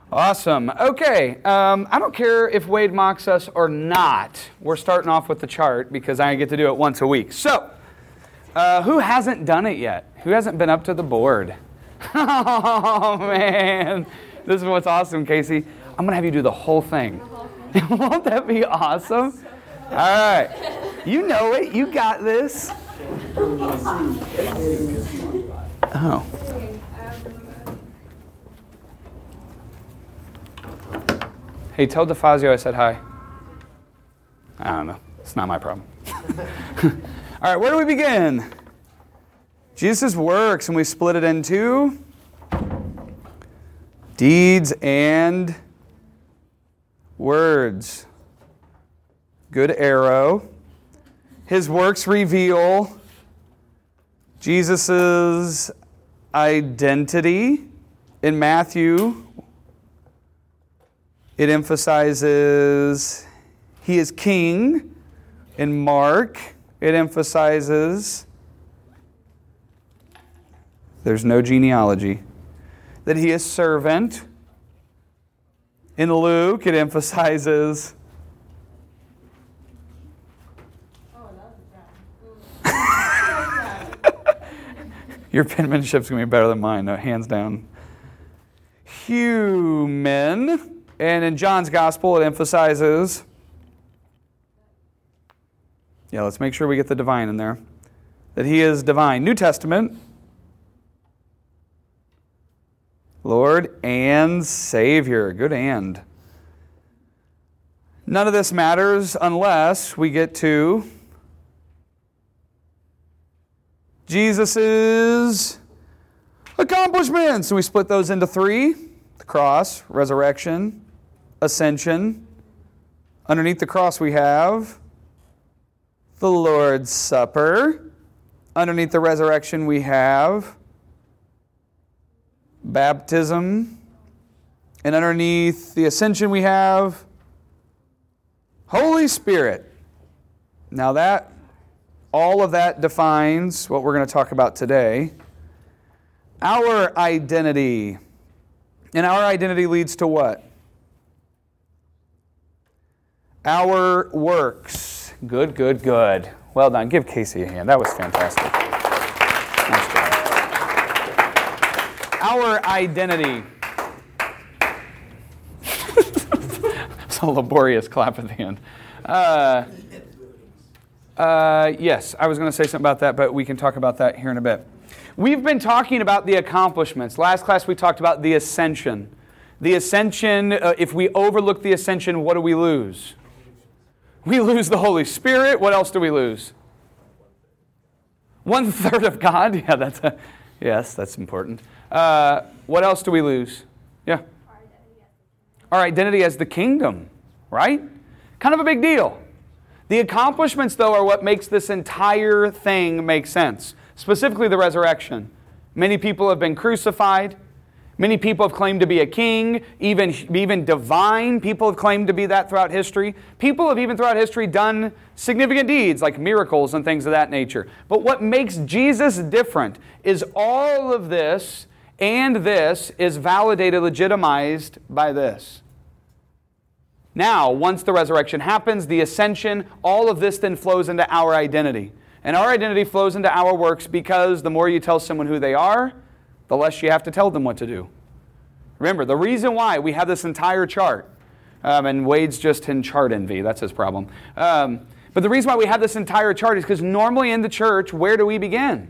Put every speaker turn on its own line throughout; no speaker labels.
Awesome. Okay. I don't care if Wade mocks us or not. We're starting off with the chart because I get to do it once a week. So, who hasn't done it yet? Who hasn't been up to the board? Oh, man. This is what's awesome, Casey. I'm going to have you do the whole thing. Won't that be awesome? All right. You know it. You got this. Oh. Hey, tell DeFazio I said hi. I don't know. It's not my problem. All right, where do we begin? Jesus' works, and we split it into deeds and words. Good arrow. His works reveal Jesus' identity. In Matthew, it emphasizes he is king. In Mark, it emphasizes there's no genealogy, that he is servant. In Luke, it emphasizes your penmanship's going to be better than mine, no, hands down. Human. And in John's gospel, it emphasizes, let's make sure we get the divine in there, that he is divine. New Testament, Lord and Savior. Good and. None of this matters unless we get to Jesus' accomplishments. So we split those into three: the cross, resurrection, ascension. Underneath the cross we have the Lord's Supper. Underneath the resurrection we have baptism. And underneath the ascension we have Holy Spirit. Now all of that defines what we're going to talk about today. Our identity. And our identity leads to what? Our works. Good, good, good. Well done. Give Casey a hand. That was fantastic. Nice job. Our identity. It's a laborious clap at the end. Yes, I was going to say something about that, but we can talk about that here in a bit. We've been talking about the accomplishments. Last class we talked about the ascension. The ascension, if we overlook the ascension, what do we lose? We lose the Holy Spirit. What else do we lose? 1/3 of God. Yeah, that's important. What else do we lose? Yeah. Our identity as the kingdom, right? Kind of a big deal. The accomplishments, though, are what makes this entire thing make sense. Specifically the resurrection. Many people have been crucified. Many people have claimed to be a king, even divine. People have claimed to be that throughout history. People have even throughout history done significant deeds like miracles and things of that nature. But what makes Jesus different is all of this and this is validated, legitimized by this. Now, once the resurrection happens, the ascension, all of this then flows into our identity. And our identity flows into our works because the more you tell someone who they are, the less you have to tell them what to do. Remember, the reason why we have this entire chart, and Wade's just in chart envy, that's his problem. But the reason why we have this entire chart is because normally in the church, where do we begin?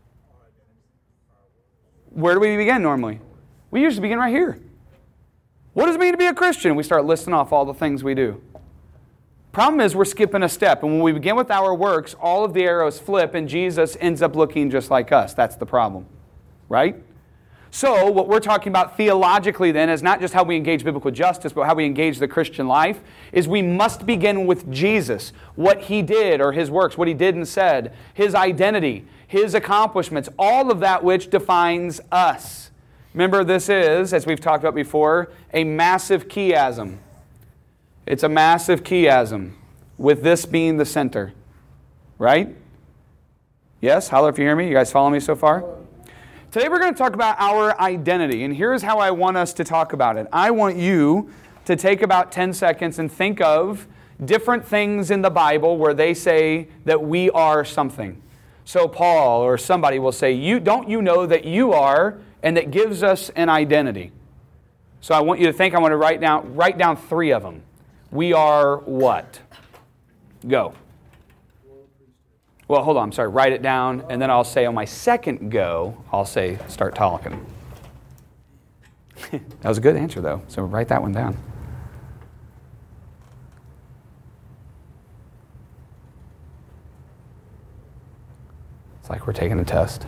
Where do we begin normally? We usually begin right here. What does it mean to be a Christian? We start listing off all the things we do. Problem is we're skipping a step. And when we begin with our works, all of the arrows flip and Jesus ends up looking just like us. That's the problem. Right? So what we're talking about theologically then is not just how we engage biblical justice, but how we engage the Christian life, is we must begin with Jesus. What He did or His works, what He did and said, His identity, His accomplishments, all of that which defines us. Remember, this is, as we've talked about before, a massive chiasm. It's a massive chiasm, with this being the center. Right? Yes? Holler if you hear me. You guys follow me so far? Today we're going to talk about our identity, and here's how I want us to talk about it. I want you to take about 10 seconds and think of different things in the Bible where they say that we are something. So Paul or somebody will say, don't you know that you are, and that gives us an identity. So I want you to think, I want to write down 3 of them. We are what? Go. Well, hold on, I'm sorry, write it down, and then I'll say on my second go, I'll say, start talking. That was a good answer, though, so write that one down. It's like we're taking a test.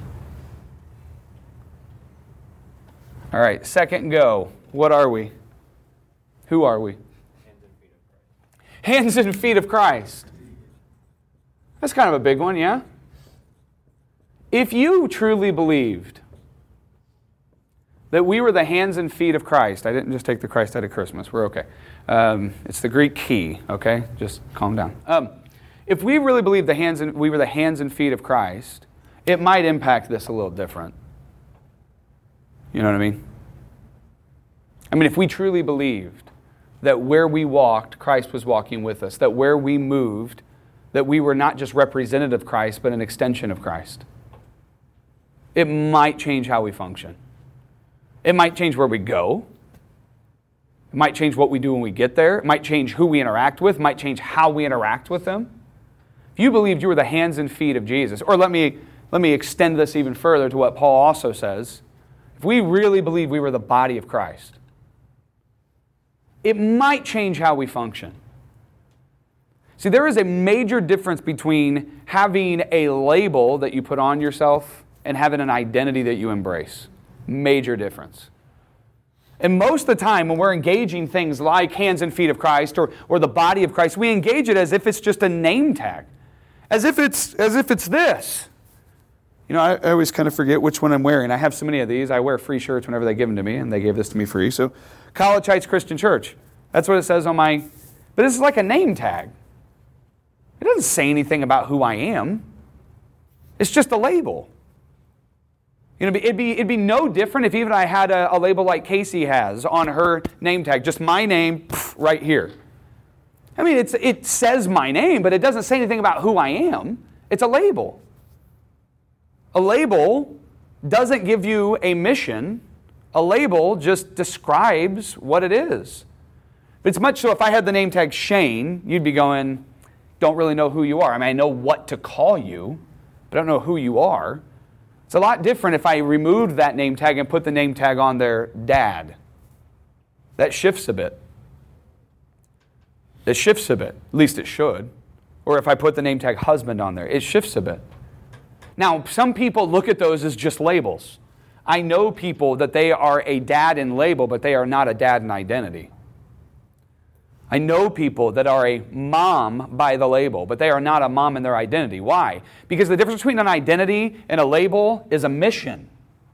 All right, second go. What are we? Who are we? Hands and feet of Christ. That's kind of a big one, yeah? If you truly believed that we were the hands and feet of Christ, I didn't just take the Christ out of Christmas, we're okay. It's the Greek key, okay? Just calm down. If we really believed we were the hands and feet of Christ, it might impact this a little different. You know what I mean? I mean, if we truly believed that where we walked, Christ was walking with us, that where we moved, that we were not just representative of Christ, but an extension of Christ, it might change how we function. It might change where we go. It might change what we do when we get there. It might change who we interact with. It might change how we interact with them. If you believed you were the hands and feet of Jesus, or let me extend this even further to what Paul also says. If we really believe we were the body of Christ, it might change how we function. See, there is a major difference between having a label that you put on yourself and having an identity that you embrace. Major difference. And most of the time when we're engaging things like hands and feet of Christ or the body of Christ, we engage it as if it's just a name tag. As if it's this. You know, I always kind of forget which one I'm wearing. I have so many of these. I wear free shirts whenever they give them to me, and they gave this to me free. So, College Heights Christian Church. That's what it says on my... But this is like a name tag. It doesn't say anything about who I am. It's just a label. You know, it'd be no different if even I had a label like Casey has on her name tag. Just my name right here. I mean, it says my name, but it doesn't say anything about who I am. It's a label. A label doesn't give you a mission. A label just describes what it is. It's much so if I had the name tag Shane, you'd be going, don't really know who you are. I mean, I know what to call you, but I don't know who you are. It's a lot different if I removed that name tag and put the name tag on there, Dad. That shifts a bit. It shifts a bit. At least it should. Or if I put the name tag husband on there, it shifts a bit. Now, some people look at those as just labels. I know people that they are a dad in label, but they are not a dad in identity. I know people that are a mom by the label, but they are not a mom in their identity. Why? Because the difference between an identity and a label is a mission.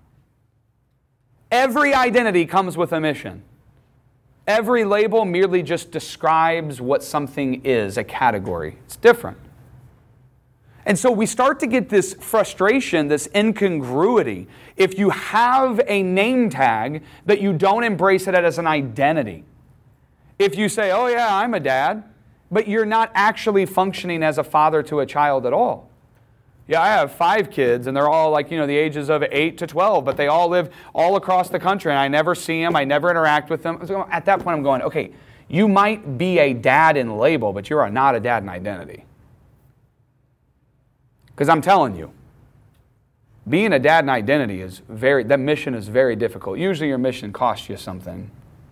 Every identity comes with a mission. Every label merely just describes what something is, a category. It's different. And so we start to get this frustration, this incongruity, if you have a name tag that you don't embrace it as an identity. If you say, oh yeah, I'm a dad, but you're not actually functioning as a father to a child at all. Yeah, I have 5 kids, and they're all like, the ages of 8 to 12, but they all live all across the country, and I never see them, I never interact with them. So at that point, I'm going, okay, you might be a dad in label, but you are not a dad in identity. Because I'm telling you, being a dad in identity that mission is very difficult. Usually your mission costs you something.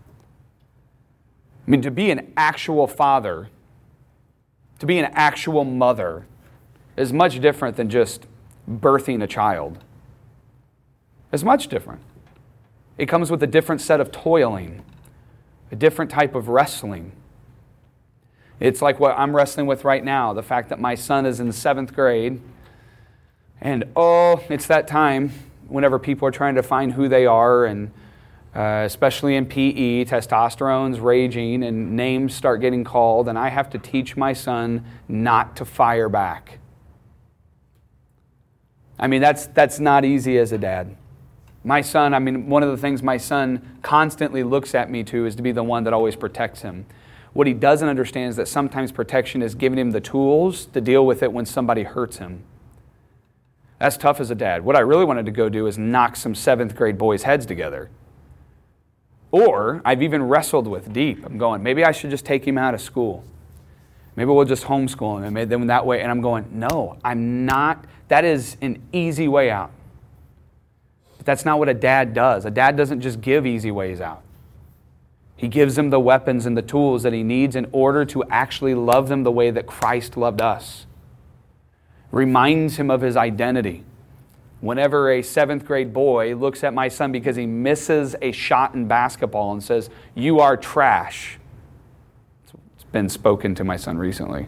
I mean, to be an actual father, to be an actual mother, is much different than just birthing a child. It's much different. It comes with a different set of toiling, a different type of wrestling. It's like what I'm wrestling with right now, the fact that my son is in 7th grade, and it's that time whenever people are trying to find who they are, and especially in PE, testosterone's raging, and names start getting called, and I have to teach my son not to fire back. I mean, that's not easy as a dad. My son, one of the things my son constantly looks at me to is to be the one that always protects him. What he doesn't understand is that sometimes protection is giving him the tools to deal with it when somebody hurts him. That's tough as a dad. What I really wanted to go do is knock some 7th grade boys' heads together. Or I've even wrestled with deep. I'm going, maybe I should just take him out of school. Maybe we'll just homeschool him and then that way. And I'm going, no, I'm not. That is an easy way out. But that's not what a dad does. A dad doesn't just give easy ways out. He gives them the weapons and the tools that he needs in order to actually love them the way that Christ loved us. Reminds him of his identity. Whenever a 7th grade boy looks at my son because he misses a shot in basketball and says, "You are trash." It's been spoken to my son recently.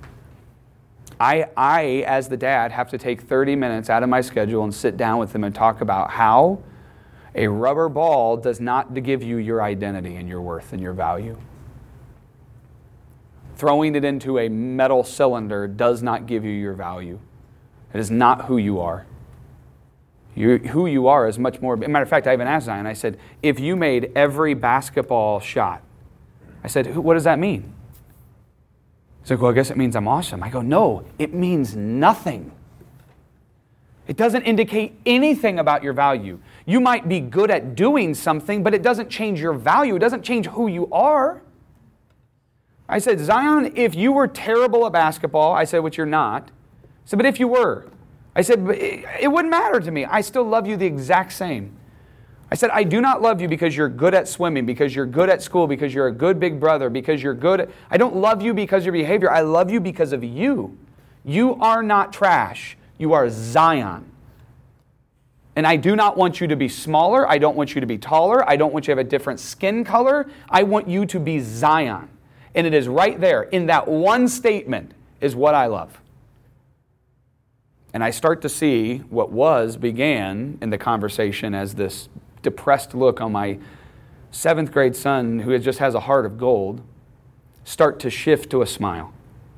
I, as the dad, have to take 30 minutes out of my schedule and sit down with him and talk about how a rubber ball does not give you your identity and your worth and your value. Throwing it into a metal cylinder does not give you your value. It is not who you are. Who you are is much more. As a matter of fact, I even asked Zion, I said, if you made every basketball shot, I said, what does that mean? He's like, well, I guess it means I'm awesome. I go, no, it means nothing. It doesn't indicate anything about your value. You might be good at doing something, but it doesn't change your value. It doesn't change who you are. I said, Zion, if you were terrible at basketball, I said, which you're not. I said, but if you were, I said, it wouldn't matter to me. I still love you the exact same. I said, I do not love you because you're good at swimming, because you're good at school, because you're a good big brother, because you're good. I don't love you because of your behavior. I love you because of you. You are not trash. You are Zion. And I do not want you to be smaller. I don't want you to be taller. I don't want you to have a different skin color. I want you to be Zion. And it is right there in that one statement is what I love. And I start to see what began in the conversation as this depressed look on my 7th grade son who just has a heart of gold start to shift to a smile.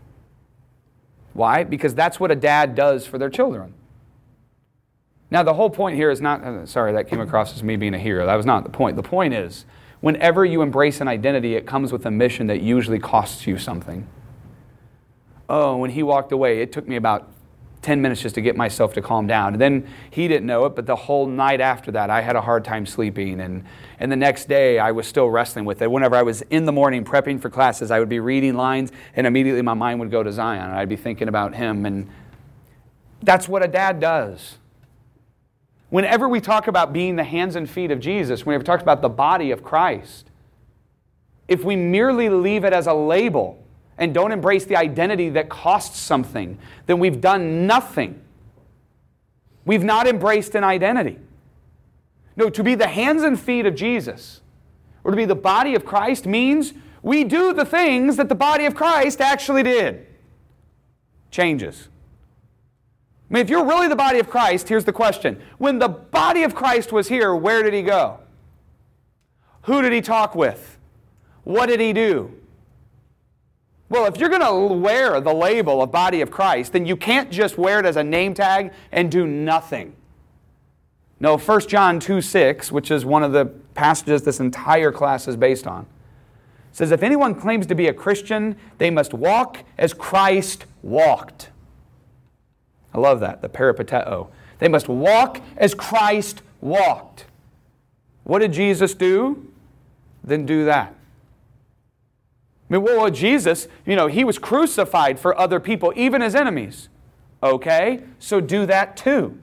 Why? Because that's what a dad does for their children. Now, the whole point here is not, sorry, that came across as me being a hero. That was not the point. The point is, whenever you embrace an identity, it comes with a mission that usually costs you something. Oh, when he walked away, it took me about 10 minutes just to get myself to calm down. And then he didn't know it, but the whole night after that, I had a hard time sleeping. And the next day, I was still wrestling with it. Whenever I was in the morning prepping for classes, I would be reading lines, and immediately my mind would go to Zion. And I'd be thinking about him. And that's what a dad does. Whenever we talk about being the hands and feet of Jesus, whenever we talk about the body of Christ, if we merely leave it as a label and don't embrace the identity that costs something, then we've done nothing. We've not embraced an identity. No, to be the hands and feet of Jesus, or to be the body of Christ, means we do the things that the body of Christ actually did. Changes. I mean, if you're really the body of Christ, here's the question. When the body of Christ was here, where did he go? Who did he talk with? What did he do? Well, if you're going to wear the label of body of Christ, then you can't just wear it as a name tag and do nothing. No, 1 John 2:6, which is one of the passages this entire class is based on, says, if anyone claims to be a Christian, they must walk as Christ walked. I love that, the peripateo. They must walk as Christ walked. What did Jesus do? Then do that. I mean, well, Jesus, he was crucified for other people, even his enemies. Okay, so do that too.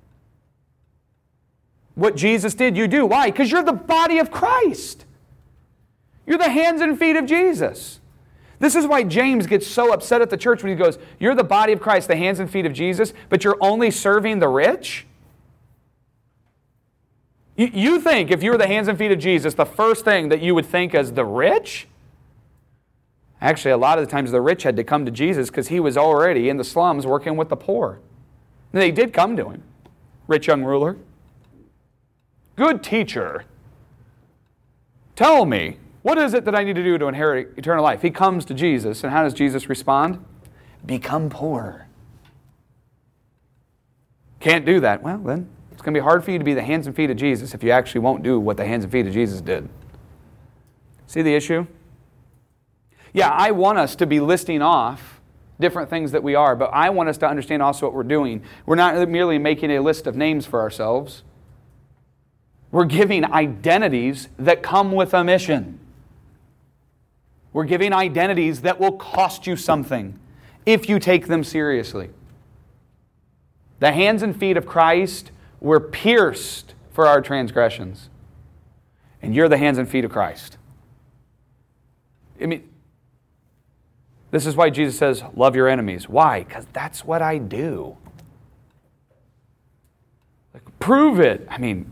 What Jesus did, you do. Why? Because you're the body of Christ. You're the hands and feet of Jesus. This is why James gets so upset at the church when he goes, you're the body of Christ, the hands and feet of Jesus, but you're only serving the rich? You think if you were the hands and feet of Jesus, the first thing that you would think is the rich? Actually, a lot of the times the rich had to come to Jesus because he was already in the slums working with the poor. And they did come to him. Rich young ruler. Good teacher, tell me, what is it that I need to do to inherit eternal life? He comes to Jesus, and how does Jesus respond? Become poor. Can't do that. Well, then, It's going to be hard for you to be the hands and feet of Jesus if you actually won't do what the hands and feet of Jesus did. See the issue? Yeah, I want us to be listing off different things that we are, but I want us to understand also what we're doing. We're not merely making a list of names for ourselves. We're giving identities that come with a mission. We're giving identities that will cost you something if you take them seriously. The hands and feet of Christ were pierced for our transgressions. And you're the hands and feet of Christ. I mean, this is why Jesus says, love your enemies. Why? Because that's what I do. Like, prove it.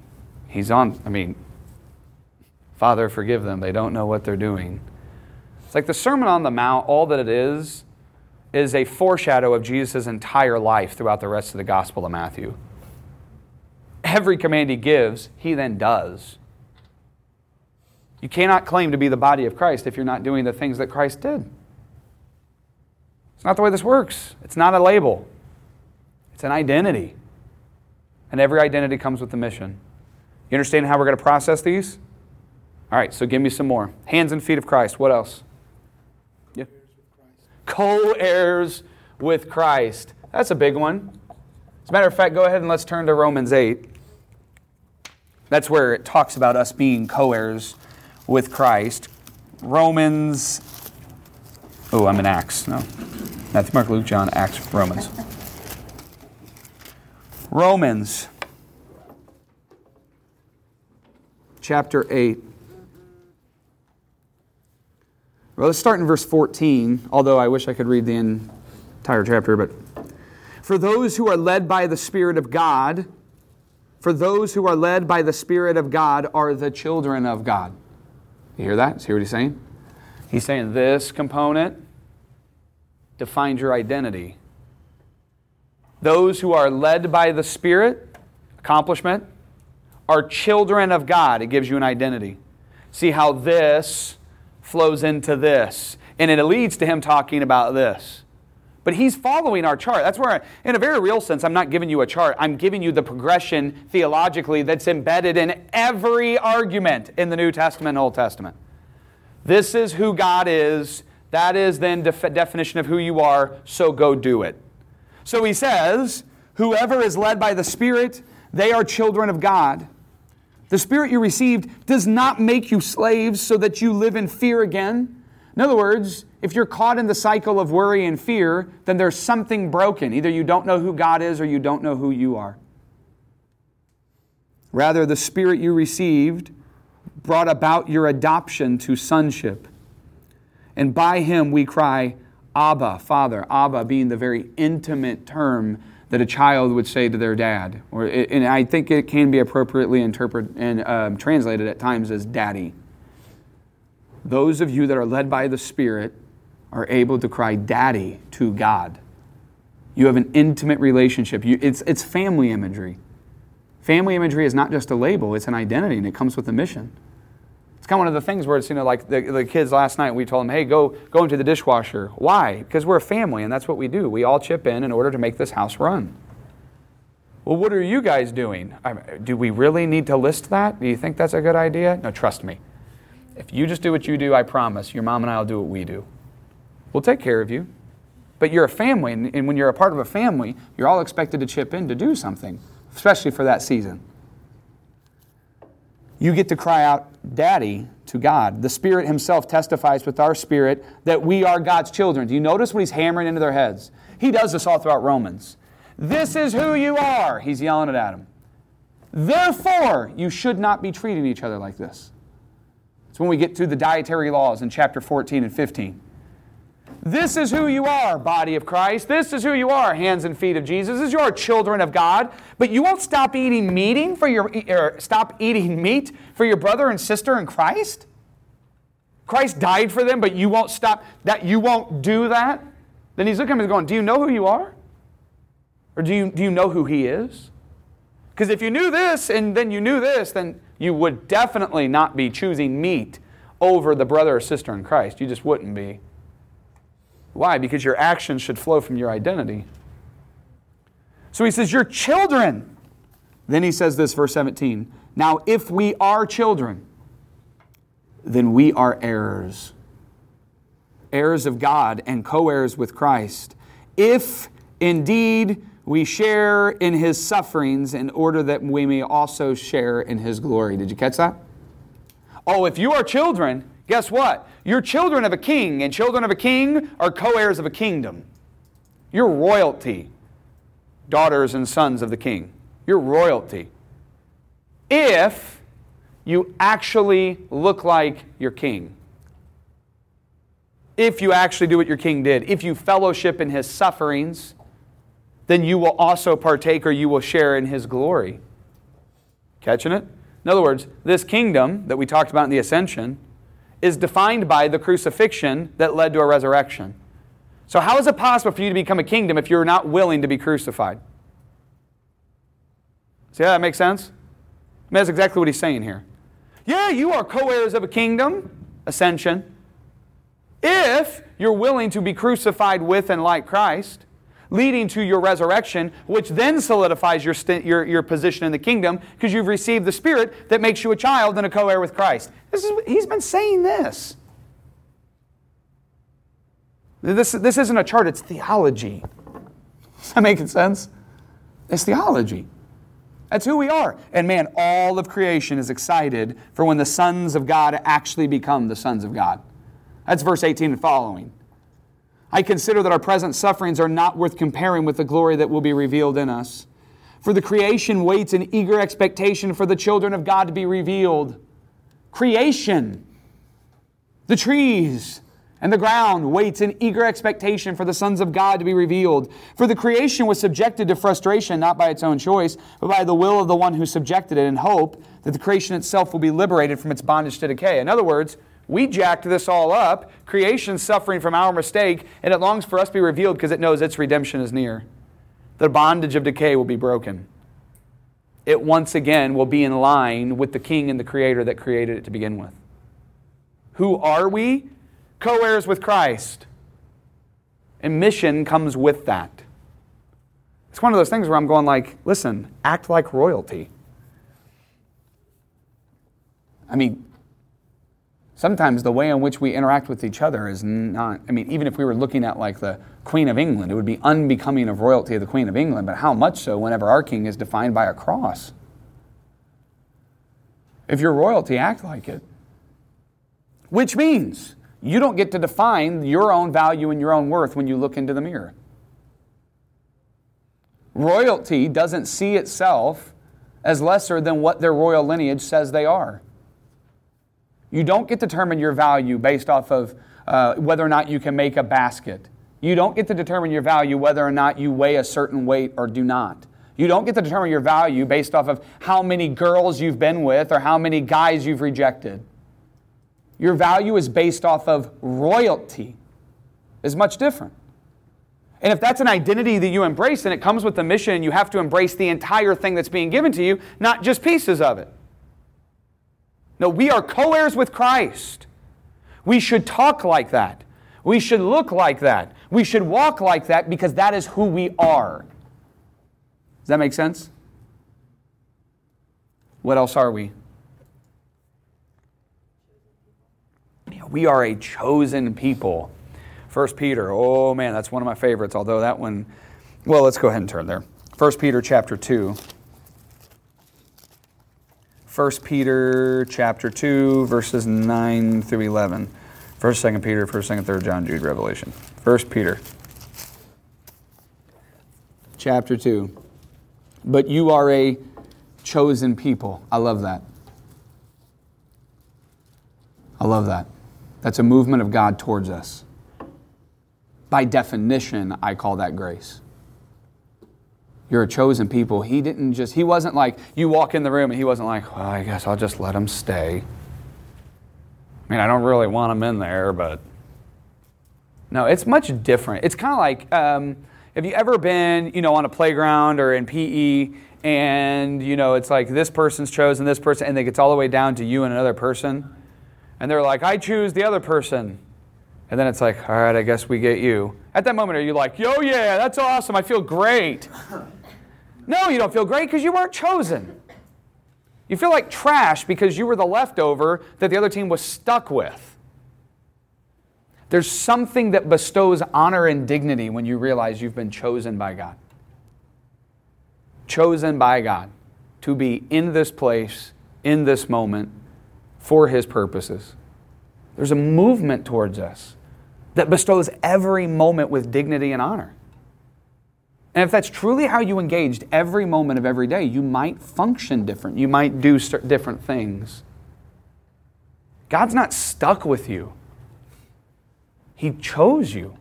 Father, forgive them. They don't know what they're doing. It's like the Sermon on the Mount, all that it is a foreshadow of Jesus' entire life throughout the rest of the Gospel of Matthew. Every command he gives, he then does. You cannot claim to be the body of Christ if you're not doing the things that Christ did. It's not the way this works. It's not a label. It's an identity. And every identity comes with a mission. You understand how we're going to process these? All right, so give me some more. Hands and feet of Christ. What else? Yeah. Co-heirs with Christ. That's a big one. As a matter of fact, go ahead and let's turn to Romans 8. That's where it talks about us being co-heirs with Christ. Romans... Oh, I'm in Acts. No. Matthew, Mark, Luke, John, Acts, Romans. Romans chapter 8. Well, let's start in verse 14, although I wish I could read the entire chapter. But for those who are led by the Spirit of God, are the children of God. You hear that? See what he's saying? He's saying this component defines your identity. Those who are led by the Spirit, accomplishment, are children of God. It gives you an identity. See how this flows into this. And it leads to him talking about this. But he's following our chart. That's where, in a very real sense, I'm not giving you a chart. I'm giving you the progression theologically that's embedded in every argument in the New Testament and Old Testament. This is who God is. That is then definition of who you are, so go do it. So he says, whoever is led by the Spirit, they are children of God. The Spirit you received does not make you slaves so that you live in fear again. In other words, if you're caught in the cycle of worry and fear, then there's something broken. Either you don't know who God is or you don't know who you are. Rather, the Spirit you received brought about your adoption to sonship. And by Him we cry, Abba, Father. Abba being the very intimate term that a child would say to their dad. And I think it can be appropriately interpreted and translated at times as daddy. Those of you that are led by the Spirit are able to cry daddy to God. You have an intimate relationship. It's family imagery. Family imagery is not just a label, it's an identity, and it comes with a mission. It's kind of one of the things where it's, like the kids last night, we told them, hey, go into the dishwasher. Why? Because we're a family, and that's what we do. We all chip in order to make this house run. Well, what are you guys doing? Do we really need to list that? Do you think that's a good idea? No, trust me. If you just do what you do, I promise, your mom and I will do what we do. We'll take care of you. But you're a family, and when you're a part of a family, you're all expected to chip in to do something, especially for that season. You get to cry out, Daddy, to God. The Spirit Himself testifies with our spirit that we are God's children. Do you notice what He's hammering into their heads? He does this all throughout Romans. This is who you are. He's yelling it at them. Therefore, you should not be treating each other like this. It's when we get to the dietary laws in chapter 14 and 15. This is who you are, body of Christ. This is who you are, hands and feet of Jesus. This is your children of God. But you won't stop eating meat for your brother and sister in Christ? Christ died for them, but you won't stop that. You won't do that? Then he's looking at him and going, do you know who you are? Or do you know who He is? Because if you knew this and then you knew this, then you would definitely not be choosing meat over the brother or sister in Christ. You just wouldn't be. Why? Because your actions should flow from your identity. So he says, you're children. Then he says this, verse 17. Now, if we are children, then we are heirs. Heirs of God and co-heirs with Christ. If indeed we share in His sufferings in order that we may also share in His glory. Did you catch that? Oh, if you are children, guess what? You're children of a king, and children of a king are co-heirs of a kingdom. You're royalty, daughters and sons of the king. You're royalty. If you actually look like your king. If you actually do what your king did. If you fellowship in His sufferings, then you will also partake, or you will share in His glory. Catching it? In other words, this kingdom that we talked about in the ascension is defined by the crucifixion that led to a resurrection. So how is it possible for you to become a kingdom if you're not willing to be crucified? See how that makes sense? I mean, that's exactly what he's saying here. Yeah, you are co-heirs of a kingdom, ascension, if you're willing to be crucified with and like Christ, leading to your resurrection, which then solidifies your position in the kingdom because you've received the Spirit that makes you a child and a co-heir with Christ. He's been saying this. This isn't a chart, it's theology. Is that making sense? It's theology. That's who we are. And man, all of creation is excited for when the sons of God actually become the sons of God. That's verse 18 and following. I consider that our present sufferings are not worth comparing with the glory that will be revealed in us. For the creation waits in eager expectation for the children of God to be revealed. Creation, the trees and the ground waits in eager expectation for the sons of God to be revealed. For the creation was subjected to frustration, not by its own choice, but by the will of the one who subjected it, in hope that the creation itself will be liberated from its bondage to decay. In other words, we jacked this all up. Creation's suffering from our mistake, and it longs for us to be revealed because it knows its redemption is near. The bondage of decay will be broken. It once again will be in line with the King and the Creator that created it to begin with. Who are we? Co-heirs with Christ. And mission comes with that. It's one of those things where I'm going like, listen, act like royalty. I mean, sometimes the way in which we interact with each other is not, even if we were looking at like the Queen of England, it would be unbecoming of royalty of the Queen of England, but how much so whenever our king is defined by a cross? If you're royalty, act like it. Which means you don't get to define your own value and your own worth when you look into the mirror. Royalty doesn't see itself as lesser than what their royal lineage says they are. You don't get to determine your value based off of whether or not you can make a basket. You don't get to determine your value whether or not you weigh a certain weight or do not. You don't get to determine your value based off of how many girls you've been with or how many guys you've rejected. Your value is based off of royalty. It's much different. And if that's an identity that you embrace, then it comes with the mission and you have to embrace the entire thing that's being given to you, not just pieces of it. No, we are co-heirs with Christ. We should talk like that. We should look like that. We should walk like that because that is who we are. Does that make sense? What else are we? We are a chosen people. 1 Peter, oh man, that's one of my favorites, although that one, well, let's go ahead and turn there. 1 Peter chapter 2. 1 Peter chapter 2, verses 9 through 11. 1st, 2nd Peter, 1st, 2nd, 3rd John, Jude, Revelation. 1 Peter chapter 2. But you are a chosen people. I love that. I love that. That's a movement of God towards us. By definition, I call that grace. You're a chosen people. He wasn't like, you walk in the room and he wasn't like, well, I guess I'll just let him stay. I mean, I don't really want him in there, but... No, it's much different. It's kind of like, have you ever been, on a playground or in PE, and, it's like this person's chosen this person, and it gets all the way down to you and another person, and they're like, I choose the other person. And then it's like, all right, I guess we get you. At that moment, are you like, yo, yeah, that's awesome, I feel great. No, you don't feel great because you weren't chosen. You feel like trash because you were the leftover that the other team was stuck with. There's something that bestows honor and dignity when you realize you've been chosen by God. Chosen by God to be in this place, in this moment, for His purposes. There's a movement towards us that bestows every moment with dignity and honor. And if that's truly how you engaged every moment of every day, you might function different. You might do different things. God's not stuck with you. He chose you.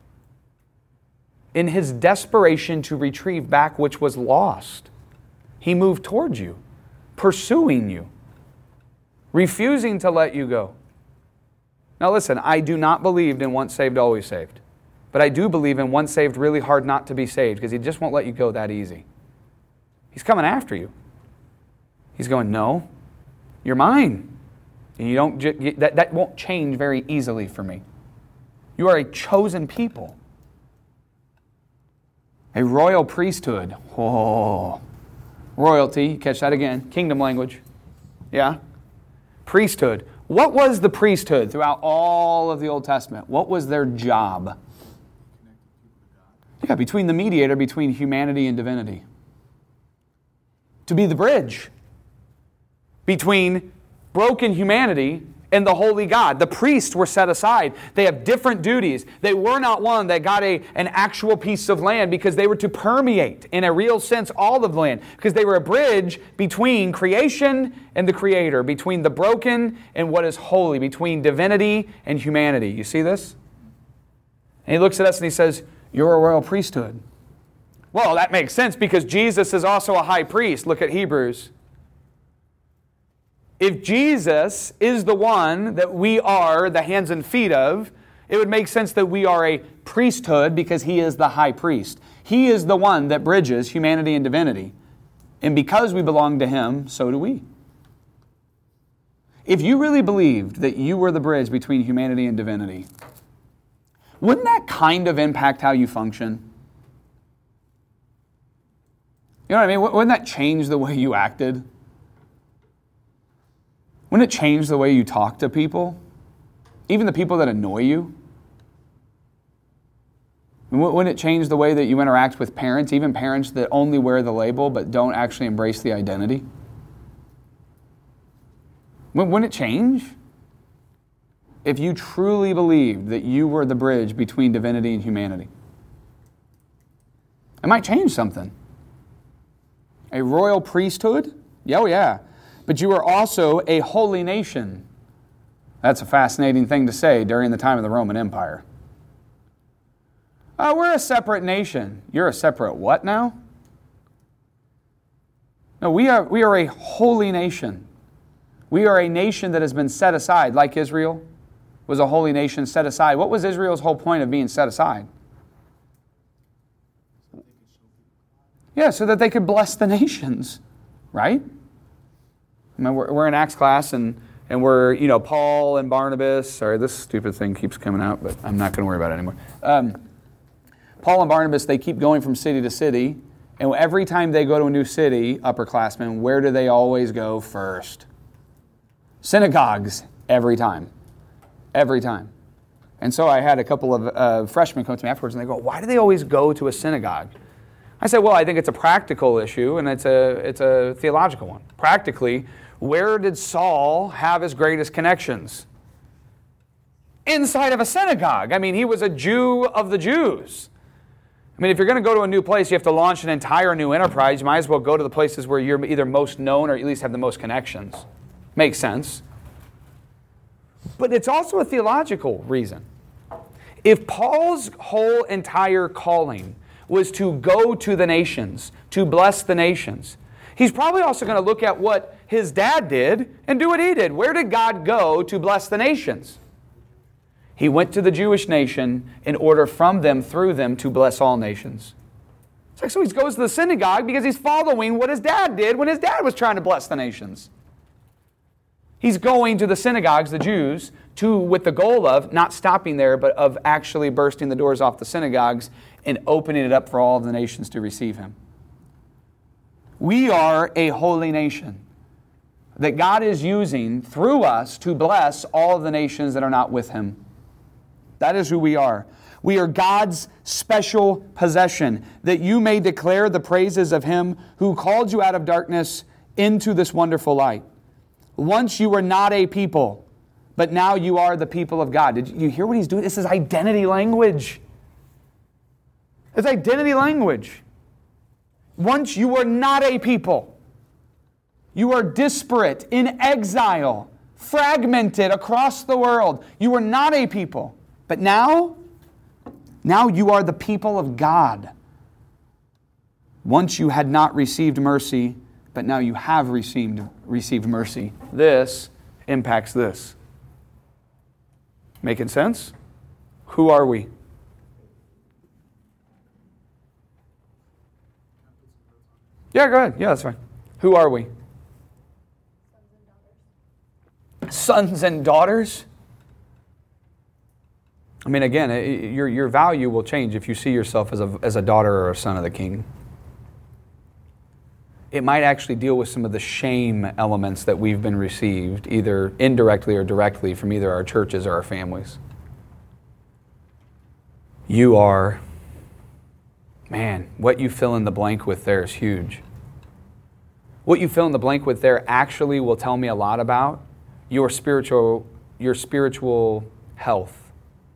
In His desperation to retrieve back which was lost, He moved towards you, pursuing you, refusing to let you go. Now listen, I do not believe in once saved, always saved. But I do believe in once saved, really hard not to be saved, because He just won't let you go that easy. He's coming after you. He's going, no, you're mine. And you don't. That won't change very easily for me. You are a chosen people. A royal priesthood. Oh, royalty, catch that again. Kingdom language. Yeah. Priesthood. What was the priesthood throughout all of the Old Testament? What was their job? Yeah, between the mediator, between humanity and divinity. To be the bridge between broken humanity and the holy God. The priests were set aside. They have different duties. They were not one that got an actual piece of land because they were to permeate, in a real sense, all of the land. Because they were a bridge between creation and the Creator, between the broken and what is holy, between divinity and humanity. You see this? And He looks at us and He says, you're a royal priesthood. Well, that makes sense because Jesus is also a high priest. Look at Hebrews. If Jesus is the one that we are the hands and feet of, it would make sense that we are a priesthood because He is the high priest. He is the one that bridges humanity and divinity. And because we belong to Him, so do we. If you really believed that you were the bridge between humanity and divinity, wouldn't that kind of impact how you function? You know what I mean? Wouldn't that change the way you acted? Wouldn't it change the way you talk to people? Even the people that annoy you? Wouldn't it change the way that you interact with parents, even parents that only wear the label but don't actually embrace the identity? Wouldn't it change? If you truly believed that you were the bridge between divinity and humanity. It might change something. A royal priesthood? Oh yeah. But you are also a holy nation. That's a fascinating thing to say during the time of the Roman Empire. We're a separate nation. You're a separate what now? No, we are a holy nation. We are a nation that has been set aside, like Israel was a holy nation set aside. What was Israel's whole point of being set aside? Yeah, so that they could bless the nations, right? I mean, we're in Acts class, and we're, Paul and Barnabas. Sorry, this stupid thing keeps coming out, but I'm not going to worry about it anymore. Paul and Barnabas, they keep going from city to city, and every time they go to a new city, upperclassmen, where do they always go first? Synagogues, every time. Every time. And so I had a couple of freshmen come to me afterwards and they go, why do they always go to a synagogue? I said, well, I think it's a practical issue and it's a theological one. Practically, where did Saul have his greatest connections? Inside of a synagogue. I mean, he was a Jew of the Jews. I mean, if you're going to go to a new place, you have to launch an entire new enterprise. You might as well go to the places where you're either most known or at least have the most connections. Makes sense. But it's also a theological reason. If Paul's whole entire calling was to go to the nations, to bless the nations, he's probably also going to look at what his dad did and do what he did. Where did God go to bless the nations? He went to the Jewish nation in order from them, through them, to bless all nations. So he goes to the synagogue because he's following what his dad did when his dad was trying to bless the nations. He's going to the synagogues, the Jews, with the goal of not stopping there, but of actually bursting the doors off the synagogues and opening it up for all of the nations to receive him. We are a holy nation that God is using through us to bless all of the nations that are not with Him. That is who we are. We are God's special possession, that you may declare the praises of Him who called you out of darkness into this wonderful light. Once you were not a people, but now you are the people of God. Did you hear what he's doing? This is identity language. It's identity language. Once you were not a people. You are disparate, in exile, fragmented across the world. You were not a people. But now you are the people of God. Once you had not received mercy, but now you have received mercy. This impacts this. Making sense? Who are we? Yeah, go ahead. Yeah, that's fine. Who are we? Sons and daughters? I mean, again, your value will change if you see yourself as a daughter or a son of the King. It might actually deal with some of the shame elements that we've been received, either indirectly or directly from either our churches or our families. You are, man, what you fill in the blank with there is huge. What you fill in the blank with there actually will tell me a lot about your spiritual health.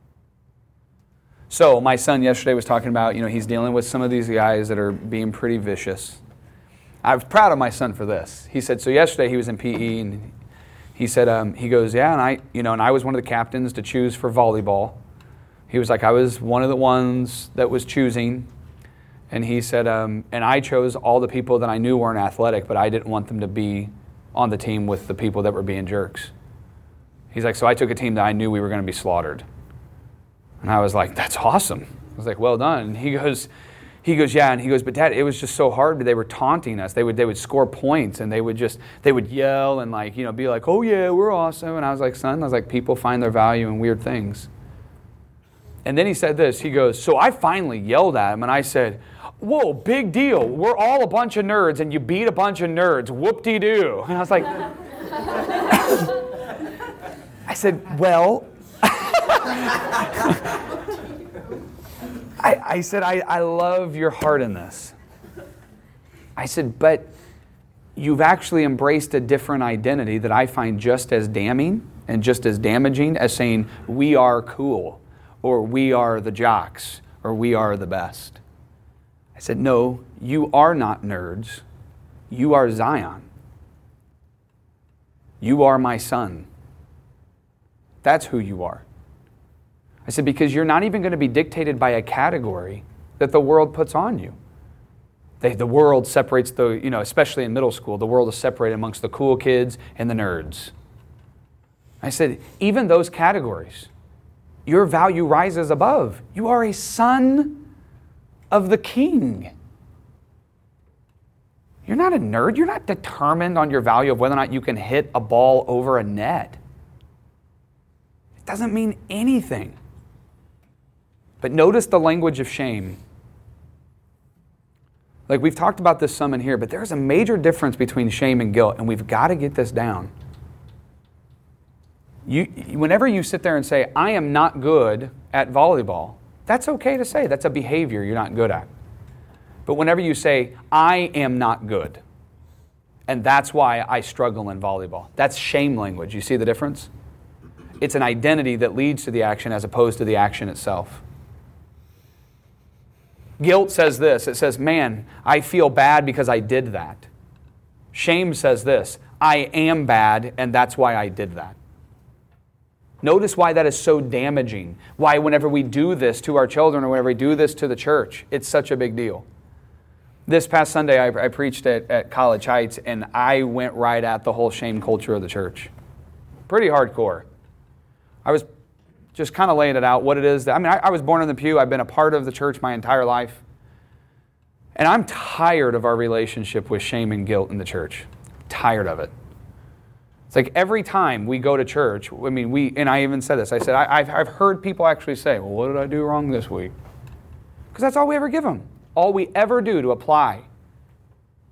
So my son yesterday was talking about, he's dealing with some of these guys that are being pretty vicious. I was proud of my son for this. He said, so yesterday he was in PE and he said, he goes, yeah, and I was one of the captains to choose for volleyball. He was like, I was one of the ones that was choosing. And he said, and I chose all the people that I knew weren't athletic, but I didn't want them to be on the team with the people that were being jerks. He's like, so I took a team that I knew we were going to be slaughtered. And I was like, that's awesome. I was like, well done. And he goes, yeah. And he goes, but Dad, it was just so hard. They were taunting us. They would score points and they would yell and be like, oh yeah, we're awesome. And I was like, people find their value in weird things. And then he said this, he goes, so I finally yelled at him and I said, whoa, big deal. We're all a bunch of nerds and you beat a bunch of nerds. Whoop-de-doo. And I was like, I said, well, I said, I love your heart in this. I said, but you've actually embraced a different identity that I find just as damning and just as damaging as saying we are cool or we are the jocks or we are the best. I said, no, you are not nerds. You are Zion. You are my son. That's who you are. I said, because you're not even going to be dictated by a category that the world puts on you. The world separates especially in middle school, the world is separated amongst the cool kids and the nerds. I said, even those categories, your value rises above. You are a son of the King. You're not a nerd. You're not determined on your value of whether or not you can hit a ball over a net. It doesn't mean anything. But notice the language of shame. Like we've talked about this some in here, but there's a major difference between shame and guilt, and we've got to get this down. Whenever you sit there and say, I am not good at volleyball, that's okay to say. That's a behavior you're not good at. But whenever you say, I am not good, and that's why I struggle in volleyball, that's shame language. You see the difference? It's an identity that leads to the action as opposed to the action itself. Guilt says this. It says, man, I feel bad because I did that. Shame says this. I am bad, and that's why I did that. Notice why that is so damaging. Why whenever we do this to our children or whenever we do this to the church, it's such a big deal. This past Sunday, I preached at College Heights, and I went right at the whole shame culture of the church. Pretty hardcore. I was just kind of laying it out, what it is. I was born in the pew. I've been a part of the church my entire life. And I'm tired of our relationship with shame and guilt in the church. Tired of it. It's like every time we go to church, and I even said this, I said, I've heard people actually say, well, what did I do wrong this week? Because that's all we ever give them. All we ever do to apply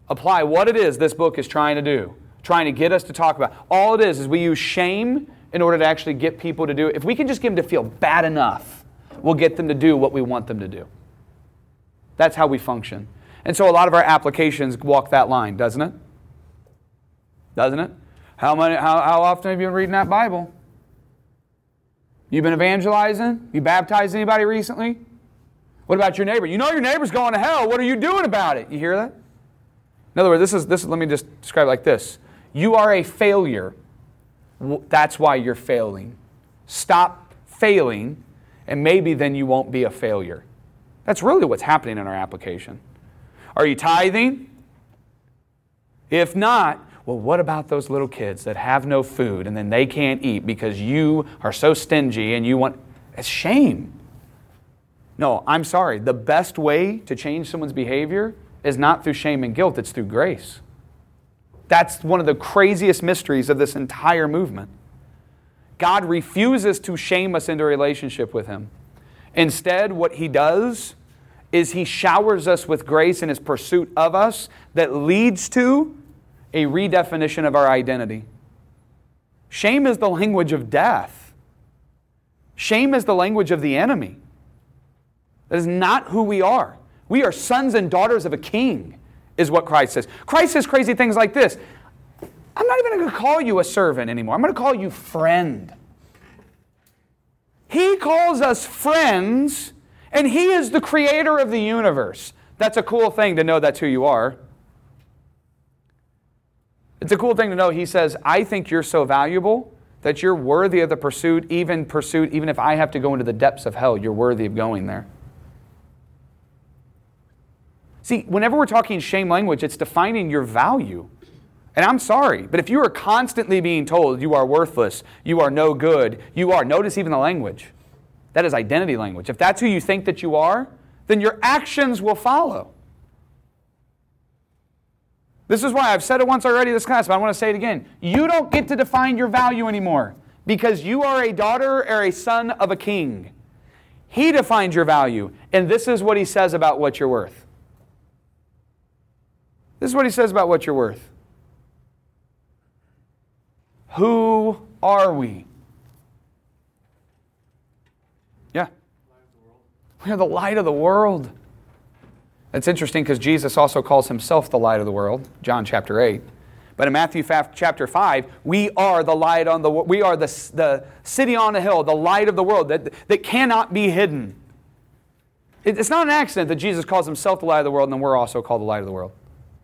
apply what it is this book is trying to do, trying to get us to talk about. All it is we use shame in order to actually get people to do it. If we can just get them to feel bad enough, we'll get them to do what we want them to do. That's how we function. And so a lot of our applications walk that line, doesn't it? Doesn't it? How often have you been reading that Bible? You been evangelizing? You baptized anybody recently? What about your neighbor? You know your neighbor's going to hell. What are you doing about it? You hear that? In other words, let me just describe it like this. You are a failure. That's why you're failing. Stop failing, and maybe then you won't be a failure. That's really what's happening in our application. Are you tithing? If not, well, what about those little kids that have no food and then they can't eat because you are so stingy and you want... It's shame. No, I'm sorry. The best way to change someone's behavior is not through shame and guilt, it's through grace. That's one of the craziest mysteries of this entire movement. God refuses to shame us into a relationship with Him. Instead, what He does is He showers us with grace in His pursuit of us that leads to a redefinition of our identity. Shame is the language of death. Shame is the language of the enemy. That is not who we are. We are sons and daughters of a king, is what Christ says. Christ says crazy things like this. I'm not even going to call you a servant anymore. I'm going to call you friend. He calls us friends, and He is the creator of the universe. That's a cool thing to know that's who you are. It's a cool thing to know He says, I think you're so valuable that you're worthy of the pursuit, even if I have to go into the depths of hell, you're worthy of going there. See, whenever we're talking shame language, it's defining your value. And I'm sorry, but if you are constantly being told you are worthless, you are no good, notice even the language. That is identity language. If that's who you think that you are, then your actions will follow. This is why I've said it once already in this class, but I want to say it again. You don't get to define your value anymore because you are a daughter or a son of a king. He defines your value, and this is what He says about what you're worth. This is what He says about what you're worth. Who are we? Yeah. We are the light of the world. It's interesting because Jesus also calls Himself the light of the world, John chapter 8. But in Matthew chapter 5, we are the light on we are the city on a hill, the light of the world that cannot be hidden. It's not an accident that Jesus calls Himself the light of the world and then we're also called the light of the world.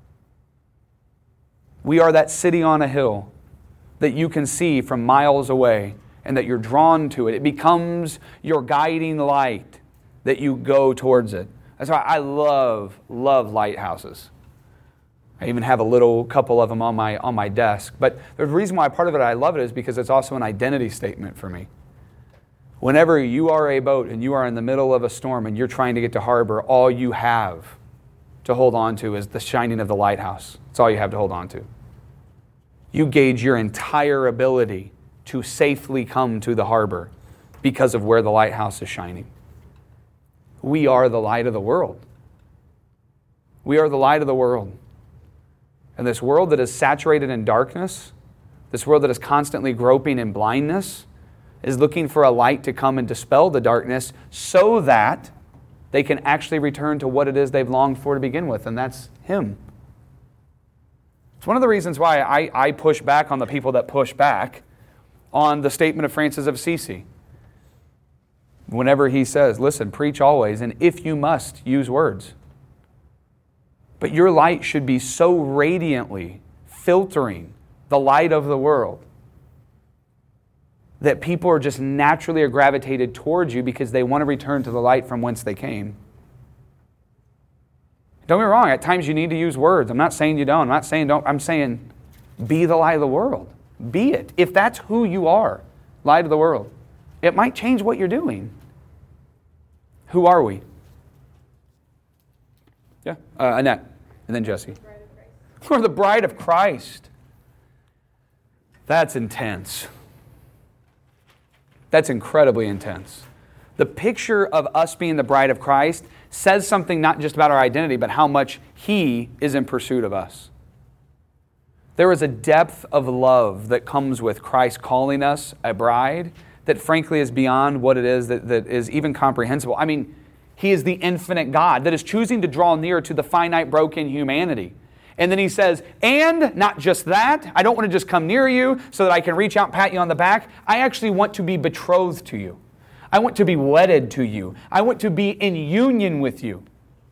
We are that city on a hill that you can see from miles away and that you're drawn to it. It becomes your guiding light that you go towards it. That's why I love lighthouses. I even have a couple of them on my desk. But the reason why part of it I love it is because it's also an identity statement for me. Whenever you are a boat and you are in the middle of a storm and you're trying to get to harbor, all you have to hold on to is the shining of the lighthouse. That's all you have to hold on to. You gauge your entire ability to safely come to the harbor because of where the lighthouse is shining. We are the light of the world. We are the light of the world. And this world that is saturated in darkness, this world that is constantly groping in blindness, is looking for a light to come and dispel the darkness so that they can actually return to what it is they've longed for to begin with, and that's Him. It's one of the reasons why I push back on the people that push back on the statement of Francis of Assisi. Whenever he says, listen, preach always, and if you must, use words. But your light should be so radiantly filtering the light of the world that people are just naturally gravitated towards you because they want to return to the light from whence they came. Don't get me wrong, at times you need to use words. I'm not saying you don't. I'm not saying don't. I'm saying be the light of the world. Be it. If that's who you are, light of the world, it might change what you're doing. Who are we? Yeah, Annette, and then Jesse. We're the bride of Christ. That's intense. That's incredibly intense. The picture of us being the bride of Christ says something not just about our identity, but how much He is in pursuit of us. There is a depth of love that comes with Christ calling us a bride that frankly is beyond what it is that is even comprehensible. I mean, He is the infinite God that is choosing to draw near to the finite, broken humanity. And then He says, and not just that, I don't want to just come near you so that I can reach out and pat you on the back. I actually want to be betrothed to you. I want to be wedded to you. I want to be in union with you.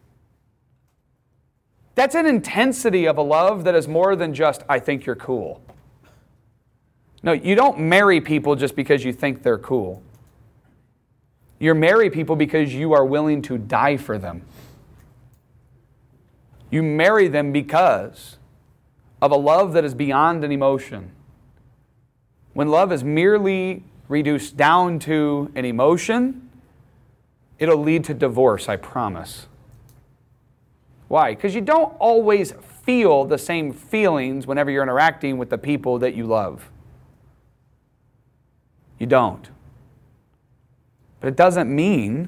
That's an intensity of a love that is more than just, I think you're cool. No, you don't marry people just because you think they're cool. You marry people because you are willing to die for them. You marry them because of a love that is beyond an emotion. When love is merely reduced down to an emotion, it'll lead to divorce, I promise. Why? Because you don't always feel the same feelings whenever you're interacting with the people that you love. You don't. But it doesn't mean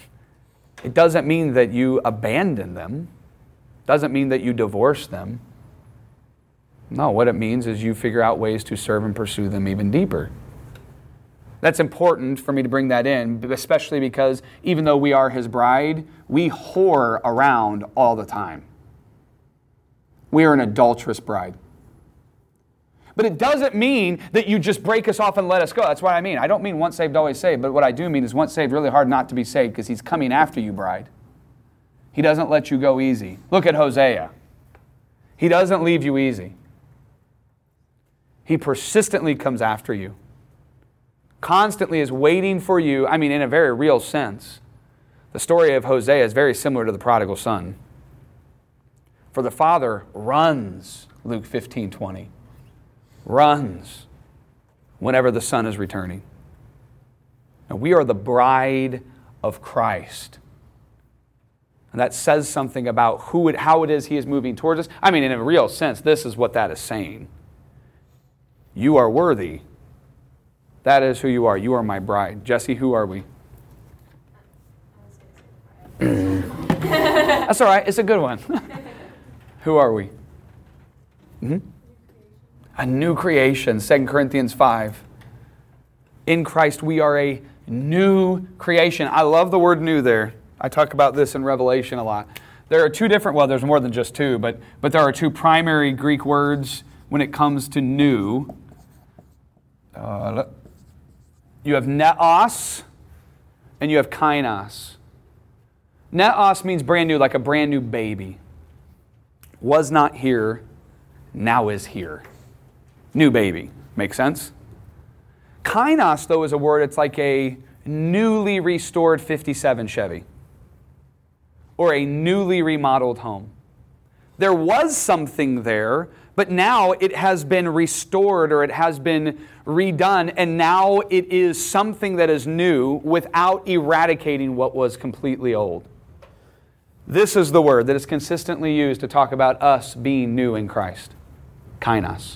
that you abandon them. It doesn't mean that you divorce them. No, what it means is you figure out ways to serve and pursue them even deeper. That's important for me to bring that in, especially because even though we are His bride, we whore around all the time. We are an adulterous bride. But it doesn't mean that you just break us off and let us go. That's what I mean. I don't mean once saved, always saved. But what I do mean is once saved, really hard not to be saved because He's coming after you, bride. He doesn't let you go easy. Look at Hosea. He doesn't leave you easy. He persistently comes after you. Constantly is waiting for you, I mean in a very real sense. The story of Hosea is very similar to the prodigal son. For the father runs, Luke 15:20, runs whenever the son is returning. Now we are the bride of Christ. And that says something about how it is He is moving towards us. I mean in a real sense, this is what that is saying. You are worthy. That is who you are. You are my bride. Jesse, who are we? That's all right. It's a good one. Who are we? A new creation. 2 Corinthians 5. In Christ we are a new creation. I love the word new there. I talk about this in Revelation a lot. There are two different, well, there's more than just two, but there are two primary Greek words when it comes to new. You have neos and you have kainos. Neos means brand new, like a brand new baby. Was not here, now is here. New baby. Make sense? Kainos, though, is a word, it's like a newly restored 57 Chevy or a newly remodeled home. There was something there, but now it has been restored or it has been redone, and now it is something that is new without eradicating what was completely old. This is the word that is consistently used to talk about us being new in Christ. Kainos.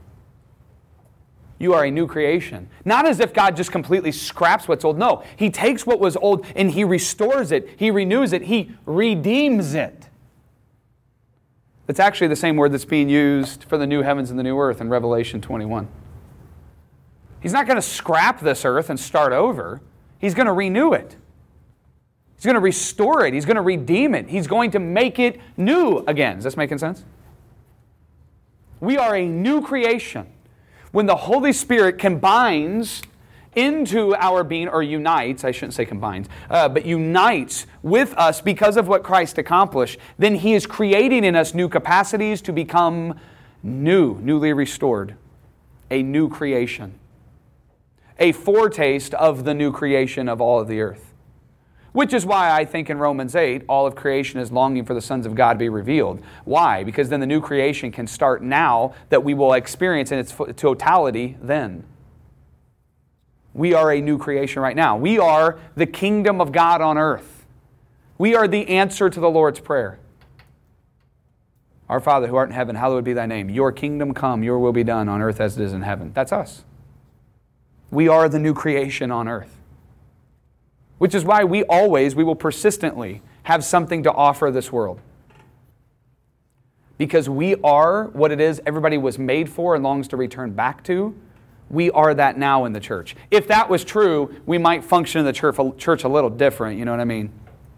You are a new creation. Not as if God just completely scraps what's old. No, He takes what was old and He restores it. He renews it. He redeems it. It's actually the same word that's being used for the new heavens and the new earth in Revelation 21. He's not going to scrap this earth and start over. He's going to renew it. He's going to restore it. He's going to redeem it. He's going to make it new again. Is this making sense? We are a new creation. When the Holy Spirit combines into our being, or unites, I shouldn't say combines, but unites with us because of what Christ accomplished, then He is creating in us new capacities to become new, newly restored, a new creation, a foretaste of the new creation of all of the earth. Which is why I think in Romans 8, all of creation is longing for the sons of God to be revealed. Why? Because then the new creation can start now that we will experience in its totality then. We are a new creation right now. We are the kingdom of God on earth. We are the answer to the Lord's Prayer. Our Father who art in heaven, hallowed be thy name. Your kingdom come, your will be done on earth as it is in heaven. That's us. We are the new creation on earth. Which is why we will persistently have something to offer this world. Because we are what it is everybody was made for and longs to return back to. We are that now in the church. If that was true, we might function in the church a little different, you know what I mean?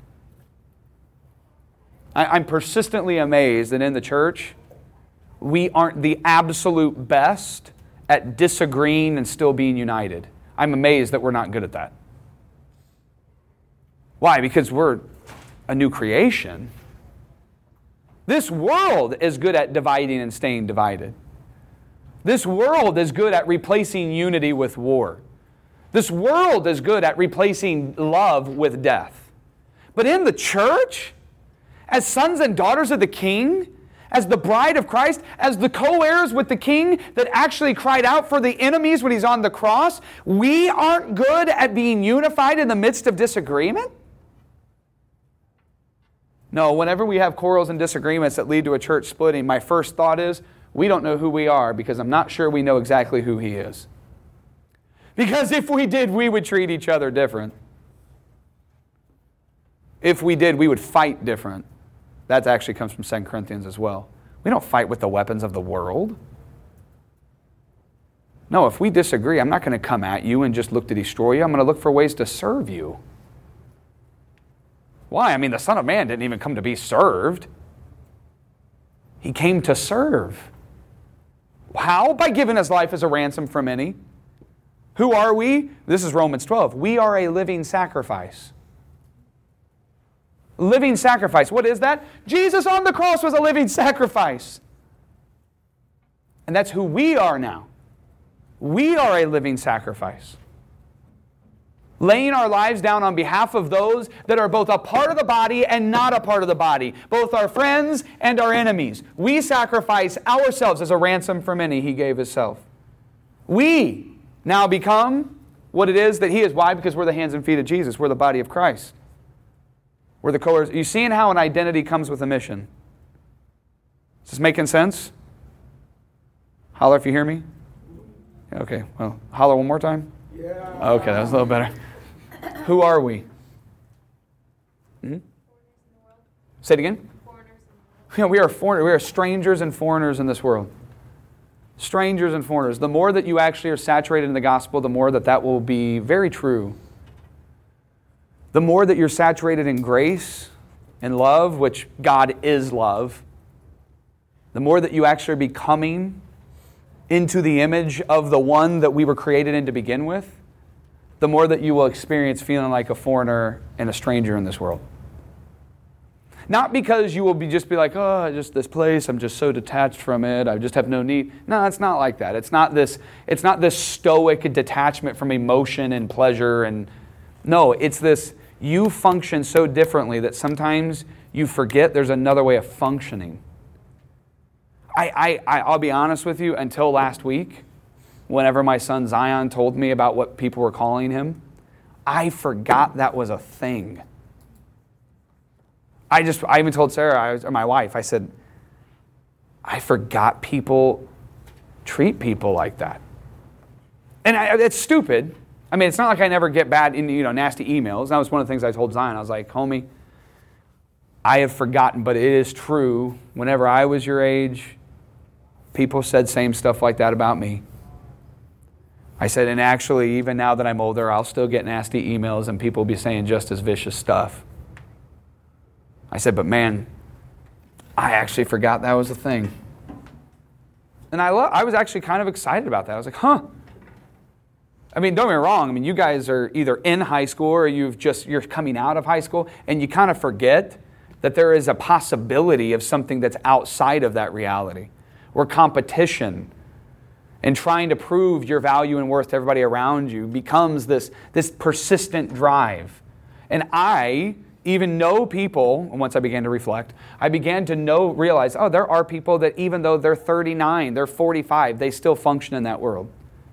I'm persistently amazed that in the church, we aren't the absolute best at disagreeing and still being united. I'm amazed that we're not good at that. Why? Because we're a new creation. This world is good at dividing and staying divided. This world is good at replacing unity with war. This world is good at replacing love with death. But in the church, as sons and daughters of the King, as the bride of Christ, as the co-heirs with the King that actually cried out for the enemies when He's on the cross, we aren't good at being unified in the midst of disagreement? No, whenever we have quarrels and disagreements that lead to a church splitting, my first thought is, we don't know who we are because I'm not sure we know exactly who He is. Because if we did, we would treat each other different. If we did, we would fight different. That actually comes from 2 Corinthians as well. We don't fight with the weapons of the world. No, if we disagree, I'm not going to come at you and just look to destroy you. I'm going to look for ways to serve you. Why? I mean, the Son of Man didn't even come to be served. He came to serve. How? By giving His life as a ransom for many. Who are we? This is Romans 12. We are a living sacrifice. Living sacrifice. What is that? Jesus on the cross was a living sacrifice. And that's who we are now. We are a living sacrifice. Laying our lives down on behalf of those that are both a part of the body and not a part of the body. Both our friends and our enemies. We sacrifice ourselves as a ransom for many. He gave Himself. We now become what it is that He is. Why? Because we're the hands and feet of Jesus. We're the body of Christ. We're the co-heirs. You seeing how an identity comes with a mission? Is this making sense? Holler if you hear me. Okay, well, holler one more time. Yeah. Okay, that was a little better. Who are we? Say it again. Yeah, we are foreigners. We are strangers and foreigners in this world. Strangers and foreigners. The more that you actually are saturated in the gospel, the more that will be very true. The more that you're saturated in grace and love, which God is love, the more that you actually are becoming into the image of the one that we were created in to begin with, the more that you will experience feeling like a foreigner and a stranger in this world. Not because you will just be like, oh, just this place, I'm just so detached from it, I just have no need. No, it's not like that. It's not this stoic detachment from emotion and pleasure. And no, it's this, you function so differently that sometimes you forget there's another way of functioning. I'll be honest with you, until last week, whenever my son Zion told me about what people were calling him, I forgot that was a thing. I even told Sarah, or my wife, I said, I forgot people treat people like that. And it's stupid. I mean, it's not like I never get bad, nasty emails. That was one of the things I told Zion. I was like, homie, I have forgotten, but it is true. Whenever I was your age, people said same stuff like that about me. I said, and actually, even now that I'm older, I'll still get nasty emails and people will be saying just as vicious stuff. I said, but man, I actually forgot that was a thing. And I was actually kind of excited about that. I was like, huh. I mean, don't get me wrong. I mean, you guys are either in high school or you're coming out of high school, and you kind of forget that there is a possibility of something that's outside of that reality, where competition and trying to prove your value and worth to everybody around you becomes this persistent drive. And I even know people, once I began to reflect, I began to realize, there are people that even though they're 39, they're 45, they still function in that world.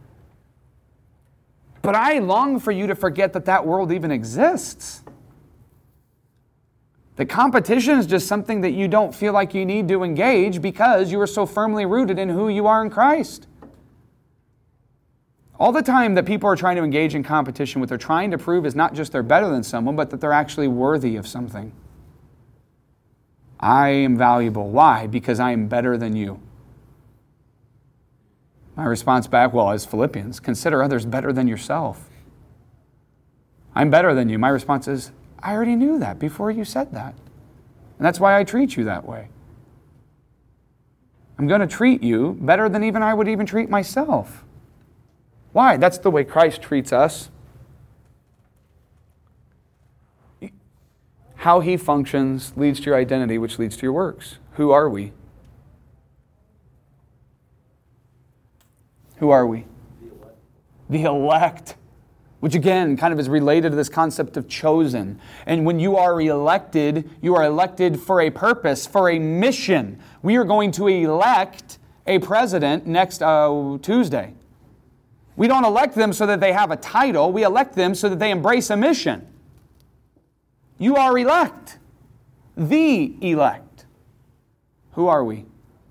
But I long for you to forget that world even exists. The competition is just something that you don't feel like you need to engage because you are so firmly rooted in who you are in Christ. All the time that people are trying to engage in competition, what they're trying to prove is not just they're better than someone, but that they're actually worthy of something. I am valuable. Why? Because I am better than you. My response back, well, as Philippians, consider others better than yourself. I'm better than you. My response is, I already knew that before you said that. And that's why I treat you that way. I'm going to treat you better than even I would even treat myself. Why? That's the way Christ treats us. How He functions leads to your identity, which leads to your works. Who are we? Who are we? The elect. Which again, kind of is related to this concept of chosen. And when you are elected for a purpose, for a mission. We are going to elect a president next Tuesday. We don't elect them so that they have a title. We elect them so that they embrace a mission. You are elect. The elect. Who are we?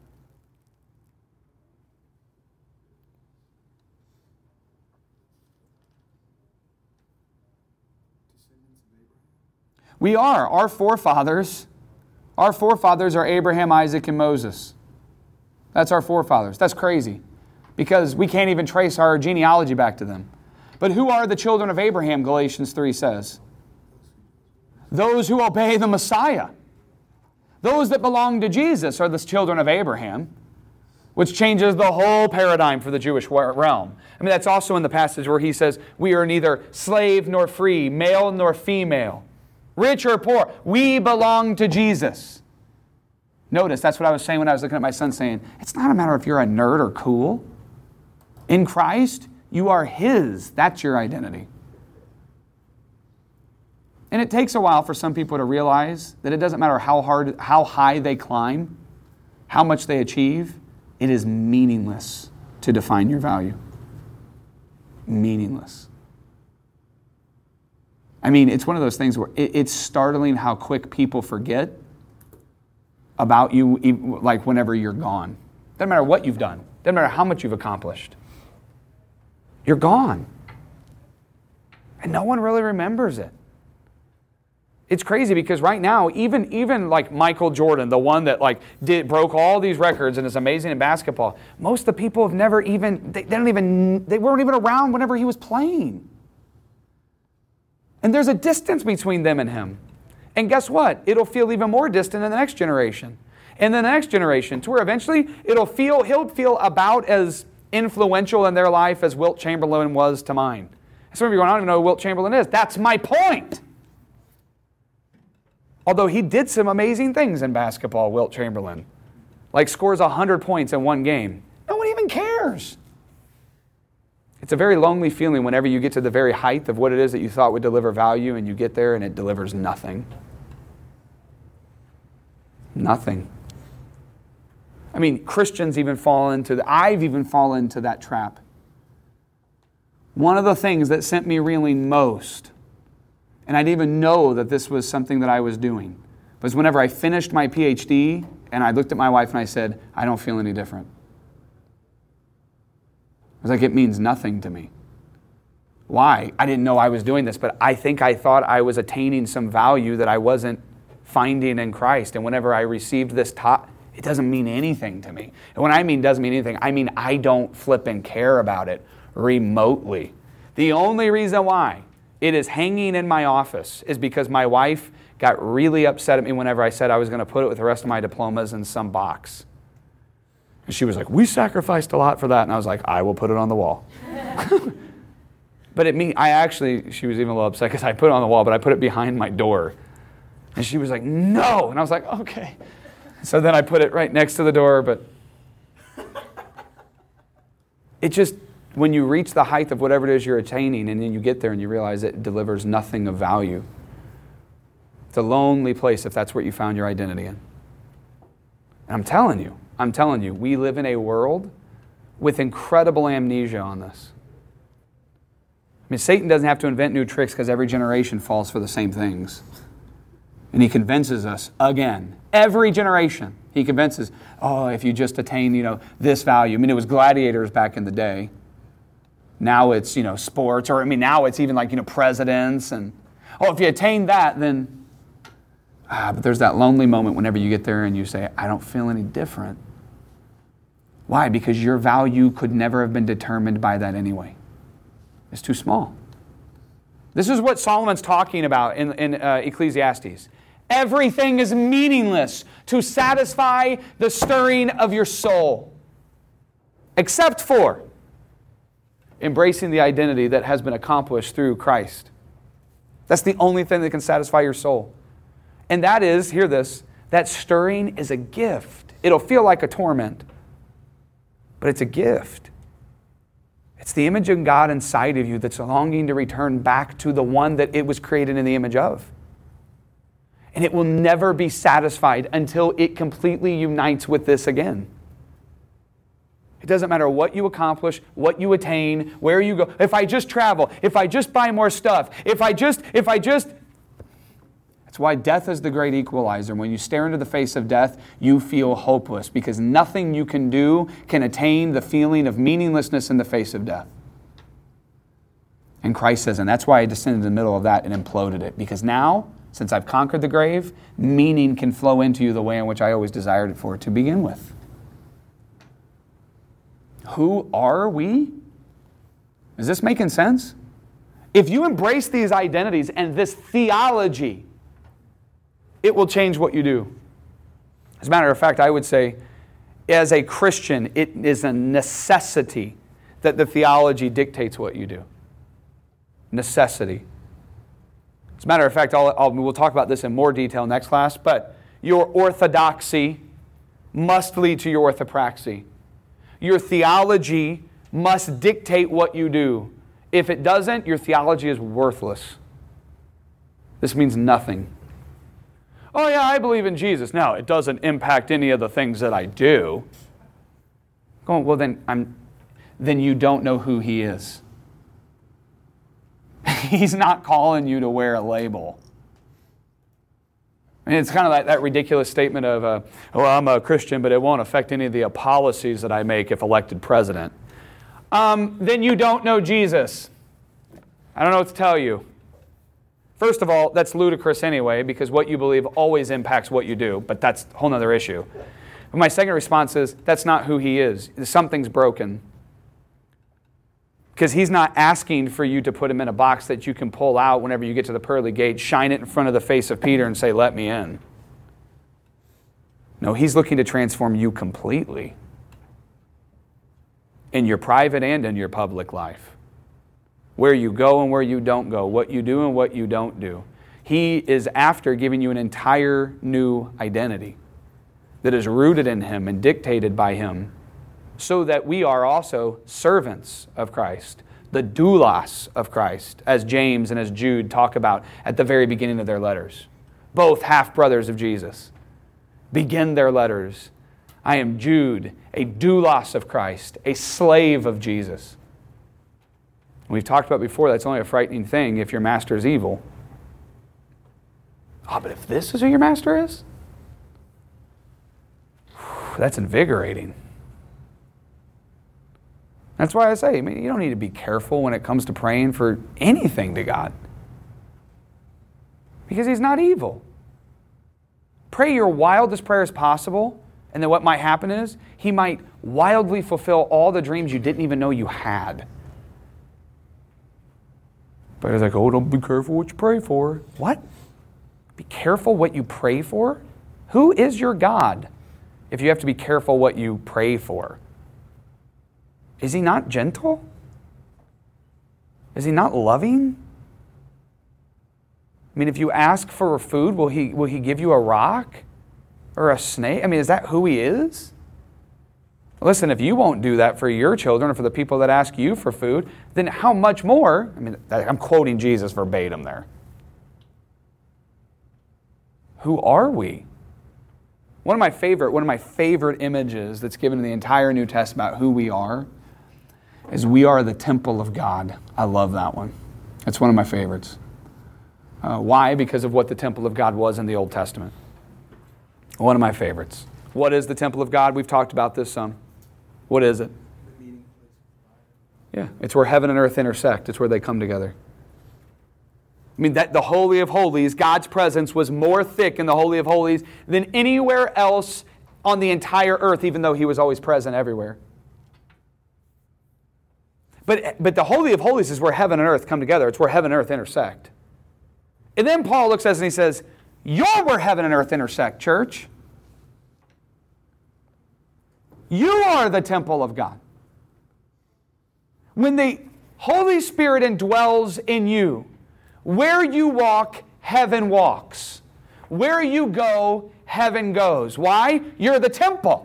We are. Our forefathers are Abraham, Isaac, and Moses. That's our forefathers. That's crazy because we can't even trace our genealogy back to them. But who are the children of Abraham, Galatians 3 says? Those who obey the Messiah. Those that belong to Jesus are the children of Abraham, which changes the whole paradigm for the Jewish realm. I mean, that's also in the passage where he says, we are neither slave nor free, male nor female, rich or poor. We belong to Jesus. Notice, that's what I was saying when I was looking at my son, saying, it's not a matter if you're a nerd or cool. In Christ, you are His. That's your identity. And it takes a while for some people to realize that it doesn't matter how high they climb, how much they achieve, it is meaningless to define your value. Meaningless. I mean, it's one of those things where it's startling how quick people forget about you, like whenever you're gone. Doesn't matter what you've done. Doesn't matter how much you've accomplished. You're gone. And no one really remembers it. It's crazy because right now, even like Michael Jordan, the one that broke all these records and is amazing in basketball, most of the people have never even, they weren't even around whenever he was playing. And there's a distance between them and him. And guess what? It'll feel even more distant in the next generation. And then the next generation, to where eventually he'll feel about as influential in their life as Wilt Chamberlain was to mine. Some of you are going, I don't even know who Wilt Chamberlain is. That's my point. Although he did some amazing things in basketball, Wilt Chamberlain. Like scores 100 points in one game. No one even cares. It's a very lonely feeling whenever you get to the very height of what it is that you thought would deliver value and you get there and it delivers nothing. Nothing. I mean, Christians even I've even fallen into that trap. One of the things that sent me reeling most, and I didn't even know that this was something that I was doing, was whenever I finished my PhD and I looked at my wife and I said, I don't feel any different. I was like, it means nothing to me. Why? I didn't know I was doing this, but I thought I was attaining some value that I wasn't finding in Christ. And whenever I received this it doesn't mean anything to me. And when I mean doesn't mean anything, I mean I don't flip and care about it remotely. The only reason why it is hanging in my office is because my wife got really upset at me whenever I said I was going to put it with the rest of my diplomas in some box. And she was like, we sacrificed a lot for that. And I was like, I will put it on the wall. But she was even a little upset because I put it on the wall, but I put it behind my door. And she was like, no. And I was like, okay. So then I put it right next to the door, but it just, when you reach the height of whatever it is you're attaining and then you get there and you realize it delivers nothing of value. It's a lonely place if that's what you found your identity in. And I'm telling you, we live in a world with incredible amnesia on this. I mean, Satan doesn't have to invent new tricks because every generation falls for the same things. And he convinces us again. Every generation, he convinces, if you just attain, this value. I mean, it was gladiators back in the day. Now it's, sports, or now it's even like, presidents. And, if you attain that, then, but there's that lonely moment whenever you get there and you say, I don't feel any different. Why? Because your value could never have been determined by that anyway. It's too small. This is what Solomon's talking about in Ecclesiastes. Everything is meaningless to satisfy the stirring of your soul, except for embracing the identity that has been accomplished through Christ. That's the only thing that can satisfy your soul. And that is, hear this, that stirring is a gift. It'll feel like a torment, but it's a gift. It's the image of God inside of you that's longing to return back to the one that it was created in the image of. And it will never be satisfied until it completely unites with this again. It doesn't matter what you accomplish, what you attain, where you go. If I just travel, if I just buy more stuff, if I just... That's why death is the great equalizer. When you stare into the face of death, you feel hopeless because nothing you can do can attain the feeling of meaninglessness in the face of death. And Christ says, and that's why I descended in the middle of that and imploded it. Because now, since I've conquered the grave, meaning can flow into you the way in which I always desired it for it to begin with. Who are we? Is this making sense? If you embrace these identities and this theology, it will change what you do. As a matter of fact, I would say, as a Christian, it is a necessity that the theology dictates what you do. Necessity. As a matter of fact, we'll talk about this in more detail next class, but your orthodoxy must lead to your orthopraxy. Your theology must dictate what you do. If it doesn't, your theology is worthless. This means nothing. Oh yeah, I believe in Jesus. Now, it doesn't impact any of the things that I do. Going, well then you don't know who He is. He's not calling you to wear a label. I mean, it's kind of like that ridiculous statement of, I'm a Christian, but it won't affect any of the policies that I make if elected president. Then you don't know Jesus. I don't know what to tell you. First of all, that's ludicrous anyway, because what you believe always impacts what you do, but that's a whole other issue. But my second response is, that's not who He is. Something's broken. Because He's not asking for you to put Him in a box that you can pull out whenever you get to the pearly gate, shine it in front of the face of Peter and say, let me in. No, He's looking to transform you completely. In your private and in your public life. Where you go and where you don't go. What you do and what you don't do. He is after giving you an entire new identity that is rooted in Him and dictated by Him, so that we are also servants of Christ, the doulos of Christ, as James and as Jude talk about at the very beginning of their letters. Both half-brothers of Jesus begin their letters. I am Jude, a doulos of Christ, a slave of Jesus. We've talked about before, that's only a frightening thing if your master is evil. But if this is who your master is? That's invigorating. That's why I say, you don't need to be careful when it comes to praying for anything to God. Because He's not evil. Pray your wildest prayers possible, and then what might happen is, He might wildly fulfill all the dreams you didn't even know you had. But it's like, don't be careful what you pray for. What? Be careful what you pray for? Who is your God if you have to be careful what you pray for? Is He not gentle? Is He not loving? I mean, if you ask for food, will He give you a rock or a snake? I mean, is that who He is? Listen, if you won't do that for your children or for the people that ask you for food, then how much more? I mean, I'm quoting Jesus verbatim there. Who are we? One of my favorite images that's given in the entire New Testament about who we are is we are the temple of God. I love that one. It's one of my favorites. Why? Because of what the temple of God was in the Old Testament. One of my favorites. What is the temple of God? We've talked about this some. What is it? Yeah, it's where heaven and earth intersect. It's where they come together. I mean, that the Holy of Holies, God's presence was more thick in the Holy of Holies than anywhere else on the entire earth, even though He was always present everywhere. But the Holy of Holies is where heaven and earth come together. It's where heaven and earth intersect. And then Paul looks at us and he says, you're where heaven and earth intersect, church. You are the temple of God. When the Holy Spirit indwells in you, where you walk, heaven walks. Where you go, heaven goes. Why? You're the temple.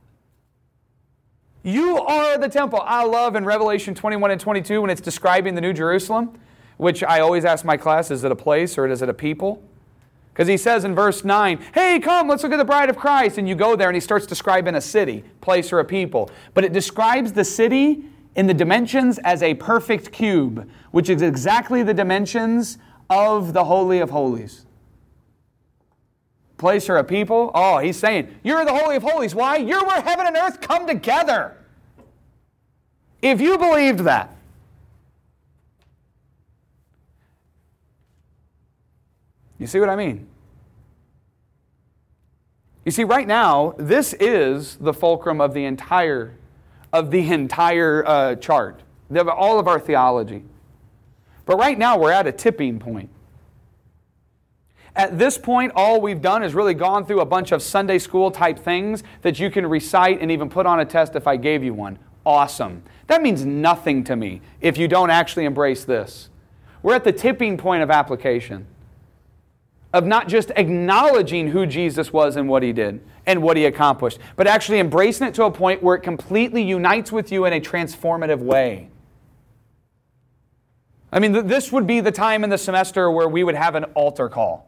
You are the temple. I love in Revelation 21 and 22 when it's describing the New Jerusalem, which I always ask my class, is it a place or is it a people? Because he says in verse 9, hey, come, let's look at the bride of Christ. And you go there and he starts describing a city, place, or a people. But it describes the city in the dimensions as a perfect cube, which is exactly the dimensions of the Holy of Holies. Place or a people? Oh, he's saying, you're the Holy of Holies. Why? You're where heaven and earth come together. If you believed that, you see what I mean? You see, right now, this is the fulcrum of the entire chart, of all of our theology. But right now, we're at a tipping point. At this point, all we've done is really gone through a bunch of Sunday school type things that you can recite and even put on a test if I gave you one. Awesome. That means nothing to me if you don't actually embrace this. We're at the tipping point of application, of not just acknowledging who Jesus was and what He did and what He accomplished, but actually embracing it to a point where it completely unites with you in a transformative way. I mean, this would be the time in the semester where we would have an altar call.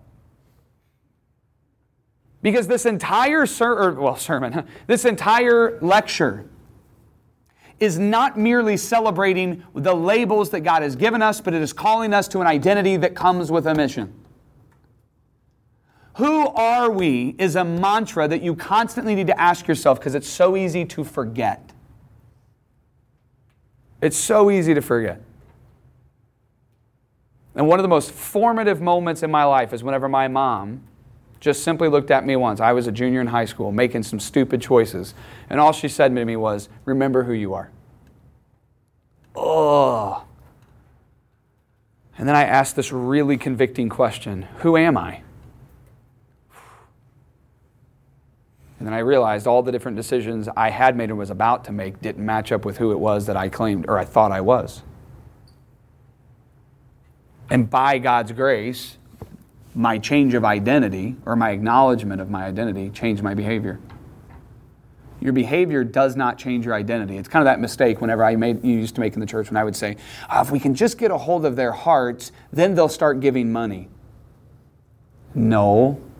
Because this entire sermon, this entire lecture is not merely celebrating the labels that God has given us, but it is calling us to an identity that comes with a mission. Who are we is a mantra that you constantly need to ask yourself because it's so easy to forget. It's so easy to forget. And one of the most formative moments in my life is whenever my mom just simply looked at me once. I was a junior in high school making some stupid choices. And all she said to me was, remember who you are. Oh. And then I asked this really convicting question, who am I? And then I realized all the different decisions I had made and was about to make didn't match up with who it was that I claimed or I thought I was. And by God's grace, my change of identity or my acknowledgement of my identity changed my behavior. Your behavior does not change your identity. It's kind of that mistake whenever you used to make in the church when I would say, if we can just get a hold of their hearts, then they'll start giving money. No.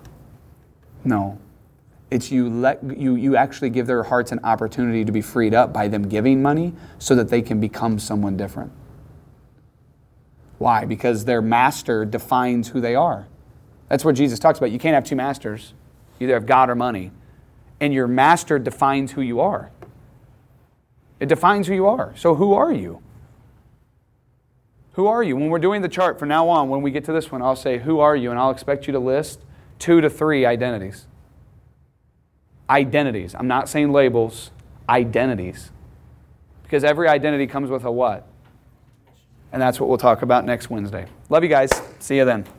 It's you actually give their hearts an opportunity to be freed up by them giving money so that they can become someone different. Why? Because their master defines who they are. That's what Jesus talks about. You can't have two masters. You either have God or money. And your master defines who you are. It defines who you are. So who are you? Who are you? When we're doing the chart from now on, when we get to this one, I'll say, who are you? And I'll expect you to list 2 to 3 identities. Identities. I'm not saying labels. Identities. Because every identity comes with a what? And that's what we'll talk about next Wednesday. Love you guys. See you then.